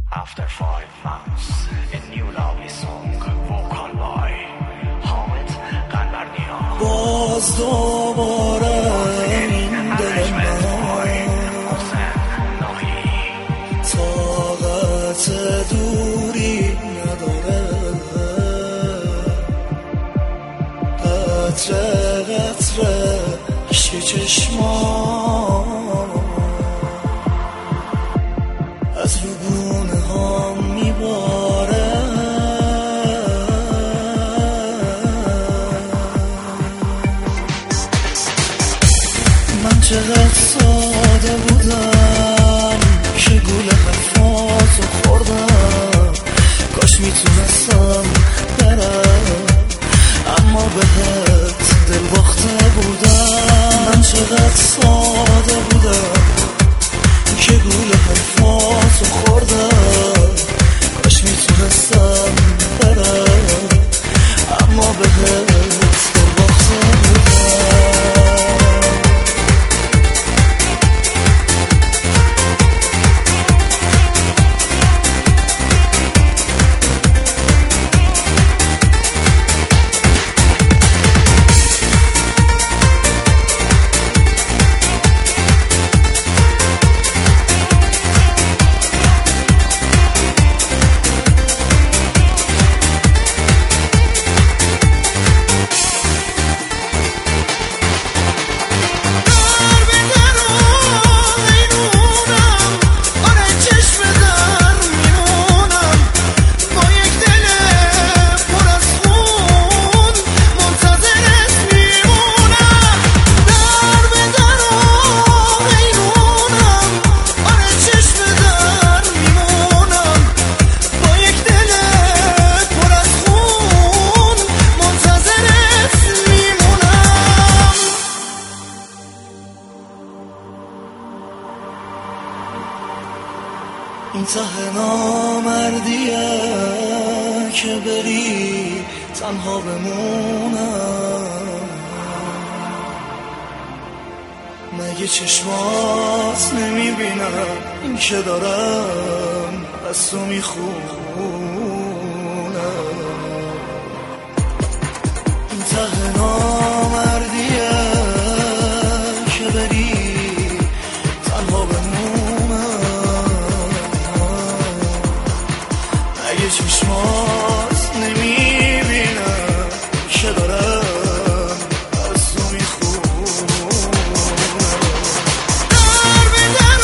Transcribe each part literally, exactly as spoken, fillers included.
After five months, a new lovely song, vocal by Hamid Qanbarnian. باز دوباره این دل من طاقت دوری نداره، قطره قطره عشق چشمان از رو گونه ها میباره. من چقدر ساده بودم که گول حرفاتو خوردم، کاش میتونستم برم اما بهت دل باخته بودم. من چقدر ساده بودم که گول حرفاتو خوردم، کاش میتونستم برم اما بهت دل باخته بودم. این ته نامردیه که بری تنها بمونم، مگه چشمات نمیبینم این که دارم از تو میخونم. این ته نامردیه که بری تنها بمونم، اگه چشمات نمیبینم که دارم از تو میخونم. در به در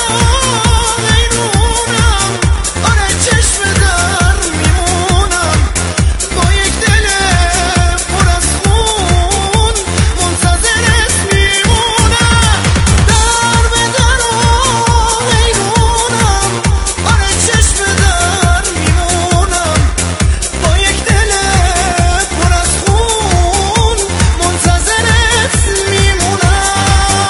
میمونم، آره چشم در میمونم، با یک دل پر از خون منتظرت میمونم. در به در میمونم، آره چشم در میمونم، با یک دل پر از خون منتظرت میمونم.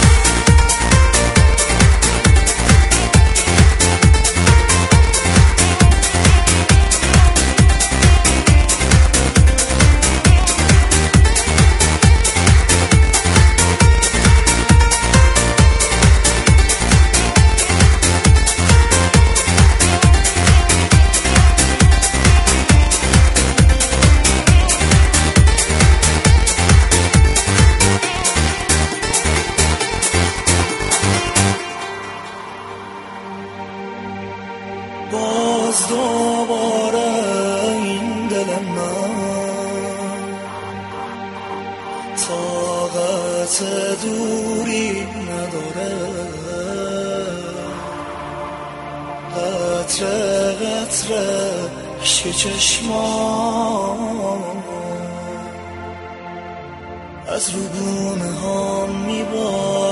باز دوباره این دل من طاقت دوری نداره، قطره قطره عشق چشمان از رو گونه ها میباره.